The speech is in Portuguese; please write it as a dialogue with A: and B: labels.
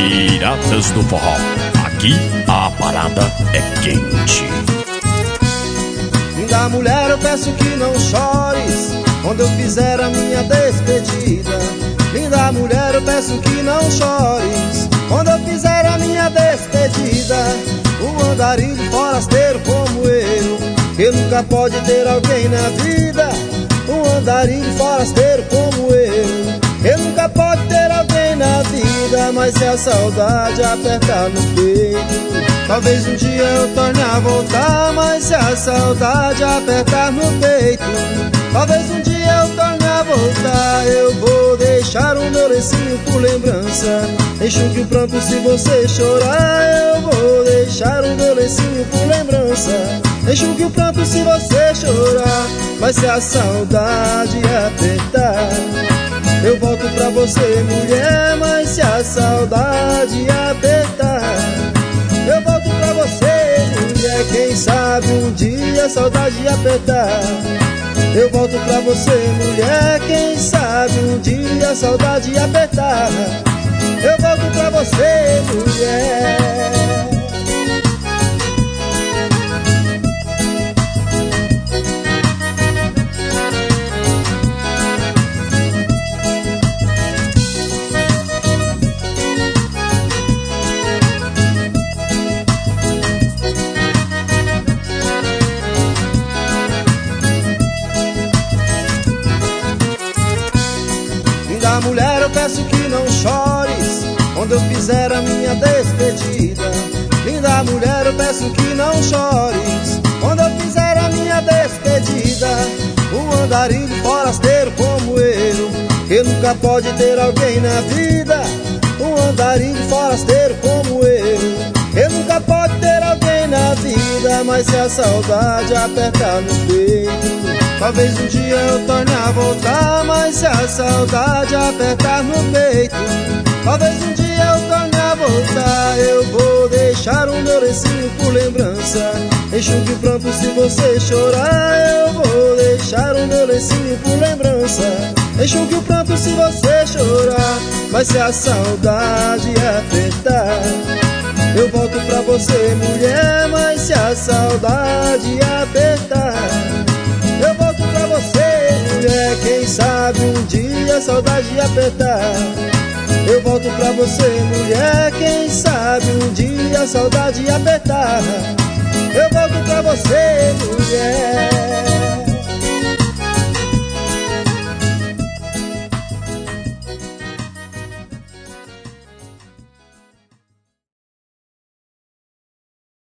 A: Piratas do Forró, aqui a parada é quente.
B: Linda mulher, eu peço que não chores quando eu fizer a minha despedida. Linda mulher, eu peço que não chores quando eu fizer a minha despedida. Um andarilho forasteiro como eu, que nunca pode ter alguém na vida. Um andarilho forasteiro como eu, que nunca pode ter alguém na vida. Mas se a saudade apertar no peito, talvez um dia eu torne a voltar. Mas se a saudade apertar no peito, talvez um dia eu torne a voltar. Eu vou deixar o meu lencinho por lembrança, enxugue o pranto se você chorar. Eu vou deixar o meu lencinho por lembrança, enxugue o pranto se você chorar. Mas se a saudade apertar, eu volto pra você, mulher. Mas se a saudade apertar, eu volto pra você, mulher. Quem sabe um dia a saudade apertar, eu volto pra você, mulher. Quem sabe um dia a saudade apertar, eu volto pra você, mulher. Linda mulher, eu peço que não chores quando eu fizer a minha despedida. Linda mulher, eu peço que não chores quando eu fizer a minha despedida. Um andarilho forasteiro como eu, que nunca pode ter alguém na vida. Um andarilho forasteiro como eu, que nunca pode ter alguém na vida. Mas se a saudade apertar no peito, talvez um dia eu torne a voltar. Mas se a saudade apertar no peito, talvez um dia eu torne a voltar. Eu vou deixar o meu lencinho por lembrança, enxugue o pranto se você chorar. Eu vou deixar o meu lencinho por lembrança, enxugue o pranto se você chorar. Mas se a saudade apertar, eu volto pra você, mulher. Mas se a saudade apertar, eu volto pra você, mulher. Quem sabe um dia a saudade apertar, eu volto pra você, mulher. Quem sabe um dia a saudade apertar, eu volto pra você, mulher.